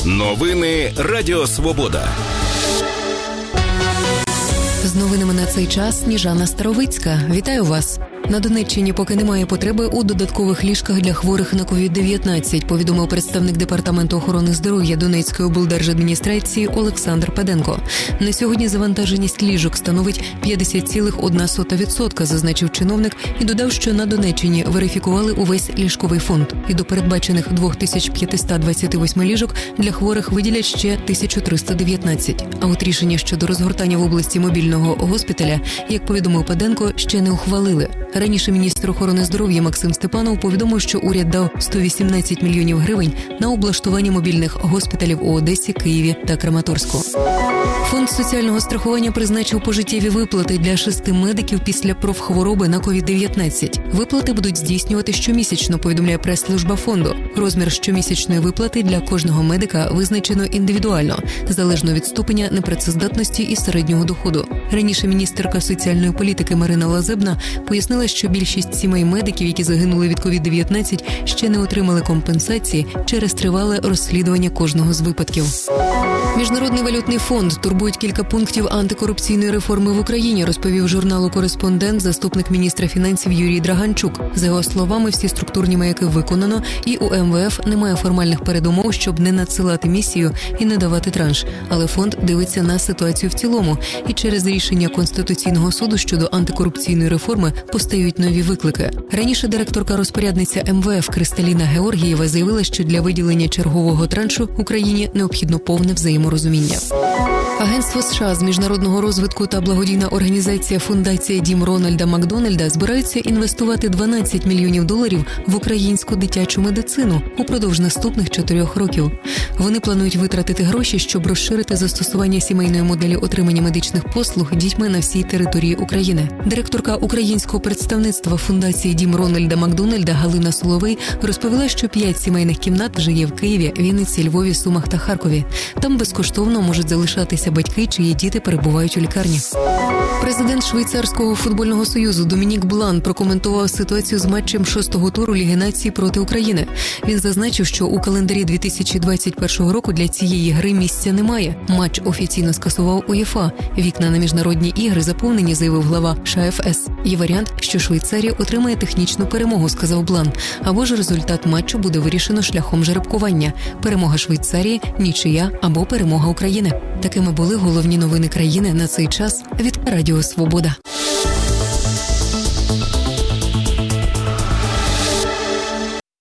Новини Радіо Свобода. З новинами на цей час Сніжана Старовицька. Вітаю вас. На Донеччині поки немає потреби у додаткових ліжках для хворих на COVID-19, повідомив представник Департаменту охорони здоров'я Донецької облдержадміністрації Олександр Педенко. На сьогодні завантаженість ліжок становить 50,1%, зазначив чиновник і додав, що на Донеччині верифікували увесь ліжковий фонд. І до передбачених 2528 ліжок для хворих виділять ще 1319. А от рішення щодо розгортання в області мобільного госпіталя, як повідомив Педенко, ще не ухвалили. Раніше міністр охорони здоров'я Максим Степанов повідомив, що уряд дав 118 мільйонів гривень на облаштування мобільних госпіталів у Одесі, Києві та Краматорську. Фонд соціального страхування призначив пожиттєві виплати для 6 медиків після профхвороби на COVID-19. Виплати будуть здійснювати щомісячно, повідомляє прес-служба фонду. Розмір щомісячної виплати для кожного медика визначено індивідуально, залежно від ступеня непрацездатності і середнього доходу. Раніше міністерка соціальної політики Марина Лазебна пояснила, що більшість сімей медиків, які загинули від COVID-19, ще не отримали компенсації через тривале розслідування кожного з випадків. Міжнародний валютний фонд турбують кілька пунктів антикорупційної реформи в Україні, розповів журналу «Кореспондент» заступник міністра фінансів Юрій Драганчук. За його словами, всі структурні маяки виконано, і у МВФ немає формальних передумов, щоб не надсилати місію і не давати транш. Але фонд дивиться на ситуацію в цілому, і через рішення Конституційного суду щодо антикорупційної реформи постають нові виклики. Раніше директорка-розпорядниця МВФ Кристаліна Георгієва заявила, що для виділення чергового траншу Україні необхідно повне взаєморозуміння. Агентство США з міжнародного розвитку та благодійна організація Фундація Дім Рональда Макдональда збираються інвестувати $12 мільйонів в українську дитячу медицину упродовж наступних 4 років. Вони планують витратити гроші, щоб розширити застосування сімейної моделі отримання медичних послуг дітьми на всій території України. Директорка українського представництва Фундації Дім Рональда Макдональда Галина Соловей розповіла, що 5 сімейних кімнат вже є в Києві, Вінниці, Львові, Сумах та Харкові. Там безкоштовно можуть залишатися батьки, чиї діти перебувають у лікарні. Президент Швейцарського футбольного союзу Домінік Блан прокоментував ситуацію з матчем 6-го туру Ліги націй проти України. Він зазначив, що у календарі 2021 року для цієї гри місця немає. Матч офіційно скасував УЄФА. Вікна на міжнародні ігри заповнені, заявив глава ШФС. Є варіант, що Швейцарія отримає технічну перемогу, сказав Блан. Або ж результат матчу буде вирішено шляхом жеребкування. Перемога Швейцарії, нічия або перемога України. Такими були головні новини країни на цей час від Радіо Свобода.